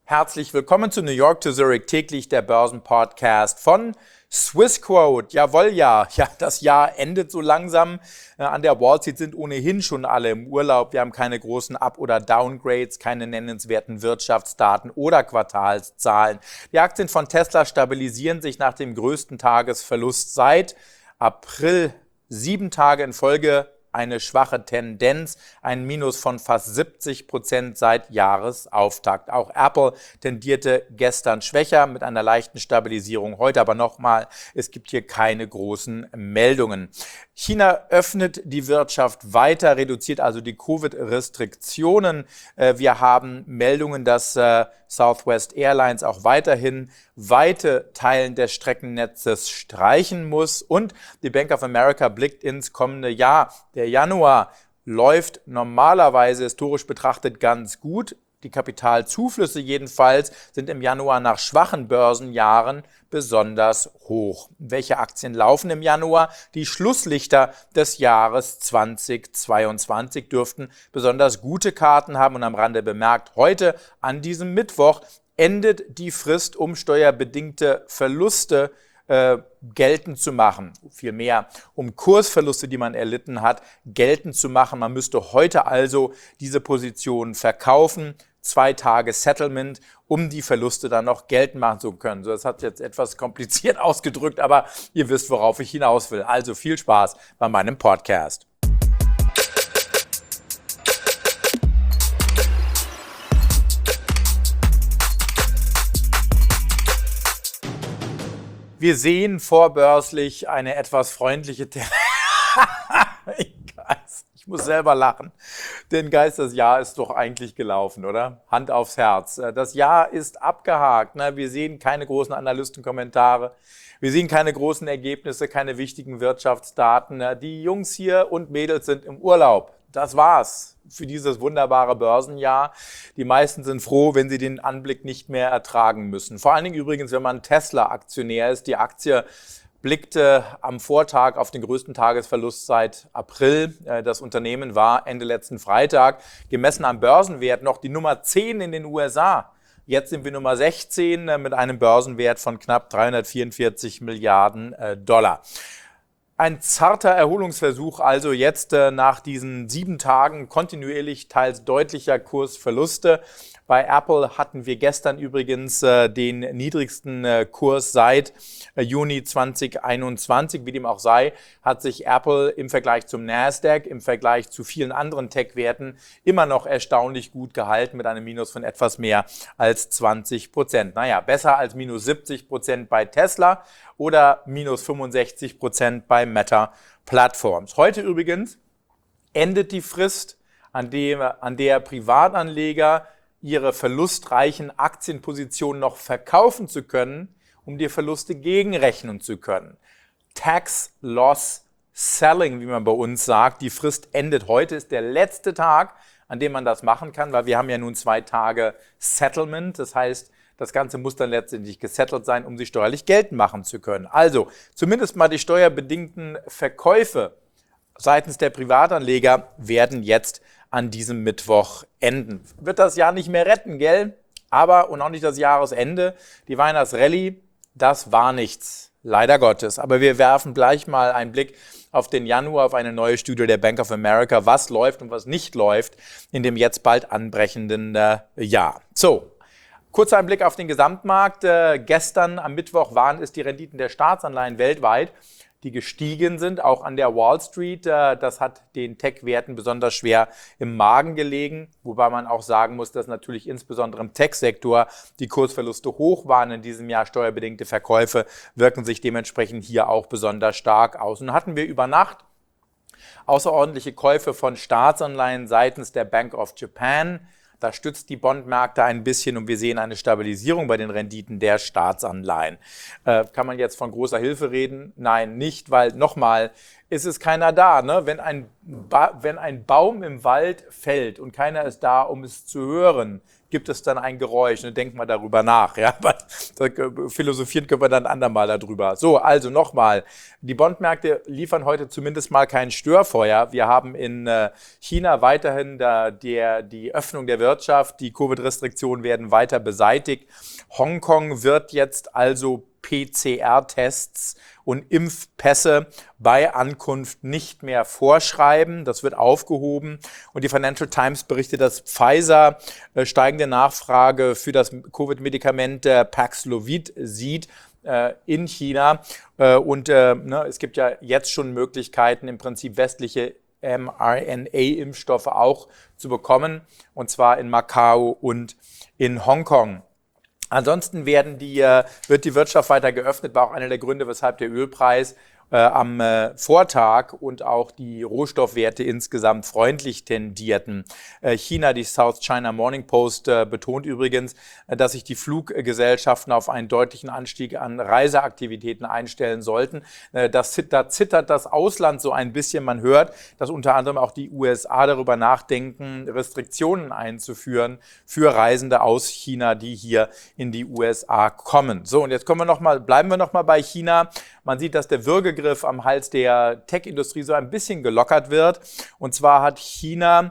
Herzlich willkommen zu New York to Zurich, täglich der Börsenpodcast von Swissquote. Jawohl, ja, das Jahr endet so langsam. An der Wall Street sind ohnehin schon alle im Urlaub. Wir haben keine großen Up- oder Downgrades, keine nennenswerten Wirtschaftsdaten oder Quartalszahlen. Die Aktien von Tesla stabilisieren sich nach dem größten Tagesverlust seit April. 7 Tage in Folge eine schwache Tendenz, ein Minus von fast 70% seit Jahresauftakt. Auch Apple tendierte gestern schwächer mit einer leichten Stabilisierung heute, aber nochmal, es gibt hier keine großen Meldungen. China öffnet die Wirtschaft weiter, reduziert also die Covid-Restriktionen. Wir haben Meldungen, dass Southwest Airlines auch weiterhin weite Teilen des Streckennetzes streichen muss und die Bank of America blickt ins kommende Jahr. Der Januar läuft normalerweise historisch betrachtet ganz gut. Die Kapitalzuflüsse jedenfalls sind im Januar nach schwachen Börsenjahren besonders hoch. Welche Aktien laufen im Januar? Die Schlusslichter des Jahres 2022 dürften besonders gute Karten haben und am Rande bemerkt, heute an diesem Mittwoch endet die Frist, um steuerbedingte Verluste geltend zu machen. Vielmehr, um Kursverluste, die man erlitten hat, geltend zu machen. Man müsste heute also diese Position verkaufen, 2 Tage Settlement, um die Verluste dann noch geltend machen zu können. So, das hat jetzt etwas kompliziert ausgedrückt, aber ihr wisst, worauf ich hinaus will. Also viel Spaß bei meinem Podcast. Wir sehen vorbörslich eine etwas freundliche Ich muss selber lachen. Denn Geist, das Jahr ist doch eigentlich gelaufen, oder? Hand aufs Herz. Das Jahr ist abgehakt. Wir sehen keine großen Analystenkommentare. Wir sehen keine großen Ergebnisse, keine wichtigen Wirtschaftsdaten. Die Jungs hier und Mädels sind im Urlaub. Das war's für dieses wunderbare Börsenjahr. Die meisten sind froh, wenn sie den Anblick nicht mehr ertragen müssen. Vor allen Dingen übrigens, wenn man Tesla-Aktionär ist. Die Aktie blickte am Vortag auf den größten Tagesverlust seit April. Das Unternehmen war Ende letzten Freitag gemessen am Börsenwert noch die Nummer 10 in den USA. Jetzt sind wir Nummer 16 mit einem Börsenwert von knapp 344 Milliarden Dollar. Ein zarter Erholungsversuch also jetzt nach diesen 7 Tagen kontinuierlich teils deutlicher Kursverluste. Bei Apple hatten wir gestern übrigens den niedrigsten Kurs seit Juni 2021. Wie dem auch sei, hat sich Apple im Vergleich zum Nasdaq, im Vergleich zu vielen anderen Tech-Werten immer noch erstaunlich gut gehalten mit einem Minus von etwas mehr als 20%. Naja, besser als minus 70% bei Tesla oder minus 65% bei Meta Platforms. Heute übrigens endet die Frist, an der Privatanleger ihre verlustreichen Aktienpositionen noch verkaufen zu können, um die Verluste gegenrechnen zu können. Tax Loss Selling, wie man bei uns sagt. Die Frist endet heute, ist der letzte Tag, an dem man das machen kann, weil wir haben ja nun 2 Tage Settlement. Das heißt, das Ganze muss dann letztendlich gesettelt sein, um sie steuerlich geltend machen zu können. Also zumindest mal die steuerbedingten Verkäufe seitens der Privatanleger werden jetzt an diesem Mittwoch enden. Wird das Jahr nicht mehr retten, gell? Aber, und auch nicht das Jahresende, die Weihnachtsrallye, das war nichts, leider Gottes. Aber wir werfen gleich mal einen Blick auf den Januar, auf eine neue Studie der Bank of America, was läuft und was nicht läuft in dem jetzt bald anbrechenden Jahr. So, kurzer Blick auf den Gesamtmarkt. Gestern am Mittwoch waren es die Renditen der Staatsanleihen weltweit, die gestiegen sind, auch an der Wall Street. Das hat den Tech-Werten besonders schwer im Magen gelegen, wobei man auch sagen muss, dass natürlich insbesondere im Tech-Sektor die Kursverluste hoch waren in diesem Jahr. Steuerbedingte Verkäufe wirken sich dementsprechend hier auch besonders stark aus. Und hatten wir über Nacht außerordentliche Käufe von Staatsanleihen seitens der Bank of Japan. Da stützt die Bondmärkte ein bisschen und wir sehen eine Stabilisierung bei den Renditen der Staatsanleihen. Kann man jetzt von großer Hilfe reden? Nein, nicht, weil nochmal, ist es keiner da. Ne? Wenn ein Baum im Wald fällt und keiner ist da, um es zu hören, gibt es dann ein Geräusch. Ne? Denkt mal darüber nach. Ja? Philosophieren können wir dann ein andermal darüber. So, also nochmal. Die Bondmärkte liefern heute zumindest mal kein Störfeuer. Wir haben in China weiterhin die Öffnung der Wirtschaft. Die Covid-Restriktionen werden weiter beseitigt. Hongkong wird jetzt also PCR-Tests und Impfpässe bei Ankunft nicht mehr vorschreiben. Das wird aufgehoben. Und die Financial Times berichtet, dass Pfizer steigende Nachfrage für das Covid-Medikament Paxlovid sieht in China. Es gibt ja jetzt schon Möglichkeiten, im Prinzip westliche mRNA-Impfstoffe auch zu bekommen, und zwar in Macau und in Hongkong. Ansonsten wird die Wirtschaft weiter geöffnet, war auch einer der Gründe, weshalb der Ölpreis am Vortag und auch die Rohstoffwerte insgesamt freundlich tendierten. China, die South China Morning Post, betont übrigens, dass sich die Fluggesellschaften auf einen deutlichen Anstieg an Reiseaktivitäten einstellen sollten. Da zittert das Ausland so ein bisschen. Man hört, dass unter anderem auch die USA darüber nachdenken, Restriktionen einzuführen für Reisende aus China, die hier in die USA kommen. So, und jetzt bleiben wir noch mal bei China. Man sieht, dass der Würgegriff am Hals der Tech-Industrie so ein bisschen gelockert wird. Und zwar hat China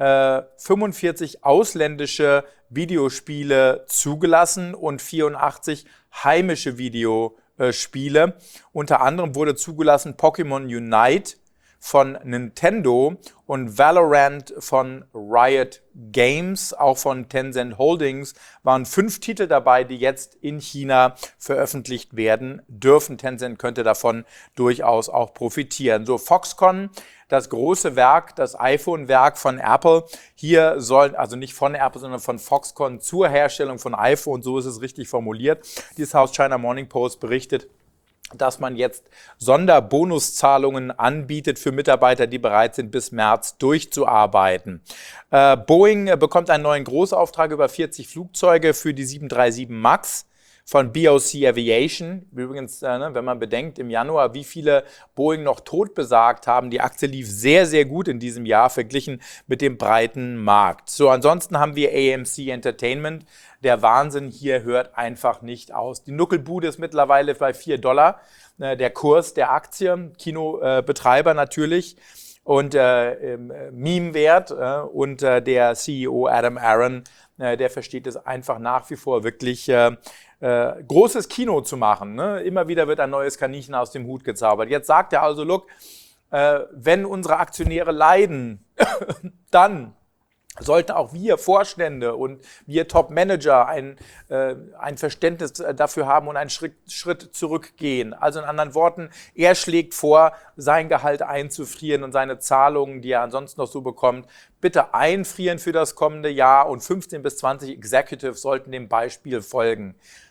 45 ausländische Videospiele zugelassen und 84 heimische Videospiele. Unter anderem wurde zugelassen Pokémon Unite von Nintendo und Valorant von Riot Games, auch von Tencent Holdings, waren 5 Titel dabei, die jetzt in China veröffentlicht werden dürfen. Tencent könnte davon durchaus auch profitieren. So, Foxconn, das große Werk, das iPhone-Werk von Apple, hier sollen, also nicht von Apple, sondern von Foxconn zur Herstellung von iPhone, so ist es richtig formuliert. Die South China Morning Post berichtet, dass man jetzt Sonderbonuszahlungen anbietet für Mitarbeiter, die bereit sind, bis März durchzuarbeiten. Boeing bekommt einen neuen Großauftrag über 40 Flugzeuge für die 737 MAX von BOC Aviation. Übrigens, wenn man bedenkt, im Januar, wie viele Boeing noch tot besagt haben, die Aktie lief sehr, sehr gut in diesem Jahr, verglichen mit dem breiten Markt. So, ansonsten haben wir AMC Entertainment. Der Wahnsinn hier hört einfach nicht aus. Die Nuckelbude ist mittlerweile bei $4. Der Kurs der Aktie, Kinobetreiber natürlich, und Meme-Wert und der CEO Adam Aron, der versteht es einfach nach wie vor wirklich großes Kino zu machen. Ne? Immer wieder wird ein neues Kaninchen aus dem Hut gezaubert. Jetzt sagt er also, look, wenn unsere Aktionäre leiden, dann sollten auch wir Vorstände und wir Top-Manager ein Verständnis dafür haben und einen Schritt zurückgehen. Also in anderen Worten, er schlägt vor, sein Gehalt einzufrieren und seine Zahlungen, die er ansonsten noch so bekommt, bitte einfrieren für das kommende Jahr, und 15 bis 20 Executives sollten dem Beispiel folgen.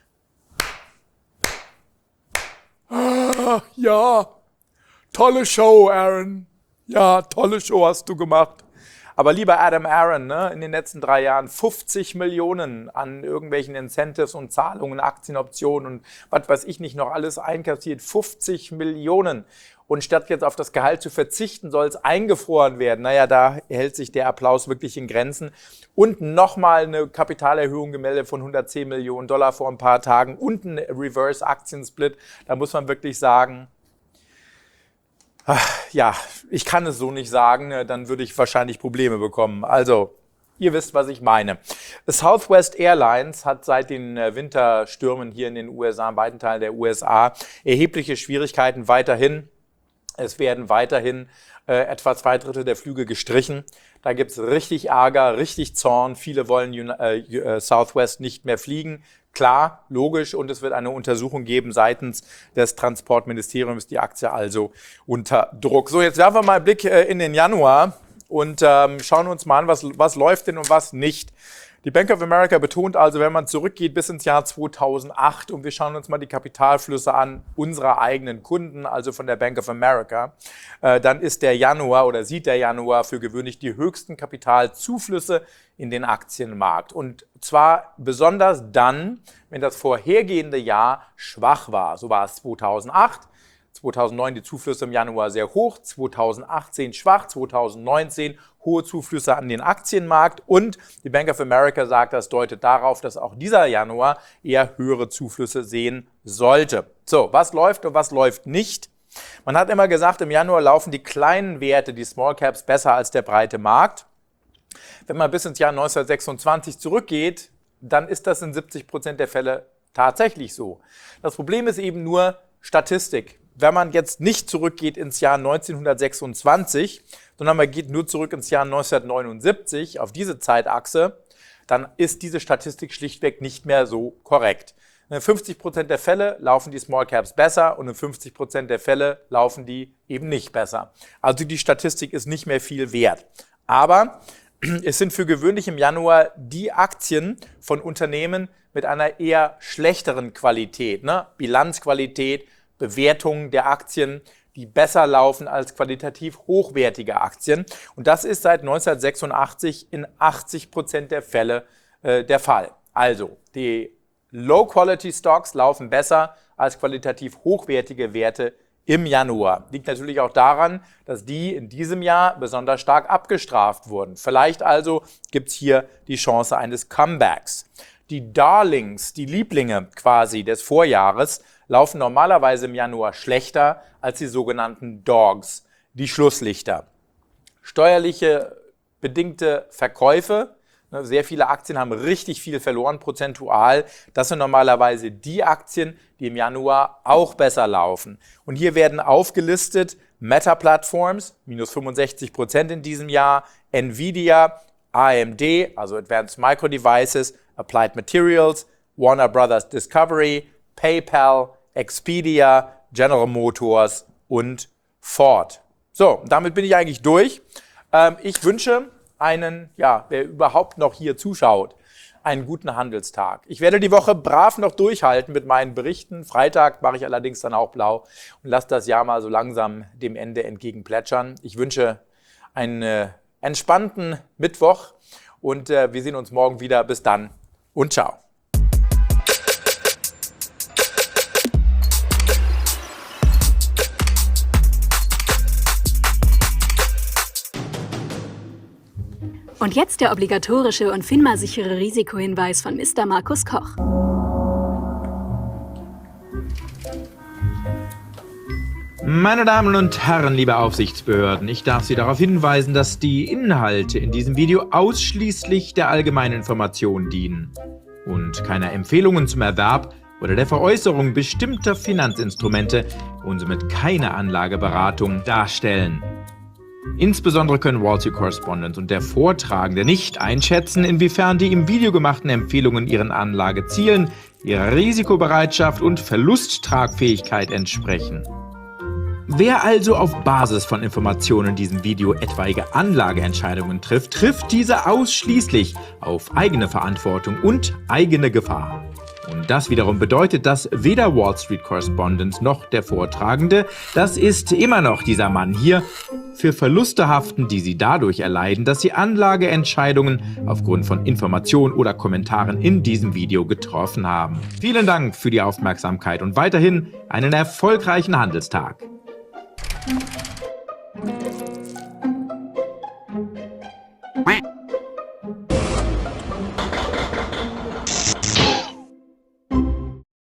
Ja, tolle Show, Aaron. Ja, tolle Show hast du gemacht. Aber lieber Adam Aron, in den letzten 3 Jahren 50 Millionen an irgendwelchen Incentives und Zahlungen, Aktienoptionen und was weiß ich nicht noch alles einkassiert. 50 Millionen. Und statt jetzt auf das Gehalt zu verzichten, soll es eingefroren werden. Naja, da hält sich der Applaus wirklich in Grenzen. Und nochmal eine Kapitalerhöhung gemeldet von $110 Millionen vor ein paar Tagen und ein Reverse-Aktiensplit. Da muss man wirklich sagen, ja, ich kann es so nicht sagen, dann würde ich wahrscheinlich Probleme bekommen. Also, ihr wisst, was ich meine. Southwest Airlines hat seit den Winterstürmen hier in den USA, in weiten Teilen der USA, erhebliche Schwierigkeiten weiterhin. Es werden weiterhin etwa 2/3 der Flüge gestrichen. Da gibt es richtig Ärger, richtig Zorn. Viele wollen Southwest nicht mehr fliegen. Klar, logisch, und es wird eine Untersuchung geben seitens des Transportministeriums, die Aktie also unter Druck. So, jetzt werfen wir mal einen Blick in den Januar und schauen uns mal an, was läuft denn und was nicht. Die Bank of America betont also, wenn man zurückgeht bis ins Jahr 2008, und wir schauen uns mal die Kapitalflüsse an unserer eigenen Kunden, also von der Bank of America, dann ist der Januar oder sieht der Januar für gewöhnlich die höchsten Kapitalzuflüsse in den Aktienmarkt. Und zwar besonders dann, wenn das vorhergehende Jahr schwach war. So war es 2008, 2009 die Zuflüsse im Januar sehr hoch, 2018 schwach, 2019 hohe Zuflüsse an den Aktienmarkt und die Bank of America sagt, das deutet darauf, dass auch dieser Januar eher höhere Zuflüsse sehen sollte. So, was läuft und was läuft nicht? Man hat immer gesagt, im Januar laufen die kleinen Werte, die Small Caps, besser als der breite Markt. Wenn man bis ins Jahr 1926 zurückgeht, dann ist das in 70% der Fälle tatsächlich so. Das Problem ist eben nur Statistik. Wenn man jetzt nicht zurückgeht ins Jahr 1926, sondern man geht nur zurück ins Jahr 1979 auf diese Zeitachse, dann ist diese Statistik schlichtweg nicht mehr so korrekt. In 50% der Fälle laufen die Small Caps besser und in 50% der Fälle laufen die eben nicht besser. Also die Statistik ist nicht mehr viel wert. Aber es sind für gewöhnlich im Januar die Aktien von Unternehmen mit einer eher schlechteren Qualität, Bilanzqualität, Bewertungen der Aktien, die besser laufen als qualitativ hochwertige Aktien. Und das ist seit 1986 in 80% der Fälle der Fall. Also die Low-Quality-Stocks laufen besser als qualitativ hochwertige Werte im Januar. Liegt natürlich auch daran, dass die in diesem Jahr besonders stark abgestraft wurden. Vielleicht also gibt es hier die Chance eines Comebacks. Die Darlings, die Lieblinge quasi des Vorjahres, laufen normalerweise im Januar schlechter als die sogenannten Dogs, die Schlusslichter. Steuerliche bedingte Verkäufe, sehr viele Aktien haben richtig viel verloren prozentual. Das sind normalerweise die Aktien, die im Januar auch besser laufen. Und hier werden aufgelistet Meta Platforms, minus 65% in diesem Jahr, Nvidia, AMD, also Advanced Micro Devices, Applied Materials, Warner Brothers Discovery, PayPal, Expedia, General Motors und Ford. So, damit bin ich eigentlich durch. Ich wünsche wer überhaupt noch hier zuschaut, einen guten Handelstag. Ich werde die Woche brav noch durchhalten mit meinen Berichten. Freitag mache ich allerdings dann auch blau und lasse das Jahr mal so langsam dem Ende entgegen plätschern. Ich wünsche einen entspannten Mittwoch und wir sehen uns morgen wieder. Bis dann und ciao. Und jetzt der obligatorische und FINMA-sichere Risikohinweis von Mr. Markus Koch. Meine Damen und Herren, liebe Aufsichtsbehörden, ich darf Sie darauf hinweisen, dass die Inhalte in diesem Video ausschließlich der allgemeinen Information dienen und keine Empfehlungen zum Erwerb oder der Veräußerung bestimmter Finanzinstrumente und somit keine Anlageberatung darstellen. Insbesondere können Wall Street Correspondent und der Vortragende nicht einschätzen, inwiefern die im Video gemachten Empfehlungen ihren Anlagezielen, ihrer Risikobereitschaft und Verlusttragfähigkeit entsprechen. Wer also auf Basis von Informationen in diesem Video etwaige Anlageentscheidungen trifft, trifft diese ausschließlich auf eigene Verantwortung und eigene Gefahr. Und das wiederum bedeutet, dass weder Wall Street Correspondent noch der Vortragende, das ist immer noch dieser Mann hier, für Verluste haften, die sie dadurch erleiden, dass sie Anlageentscheidungen aufgrund von Informationen oder Kommentaren in diesem Video getroffen haben. Vielen Dank für die Aufmerksamkeit und weiterhin einen erfolgreichen Handelstag.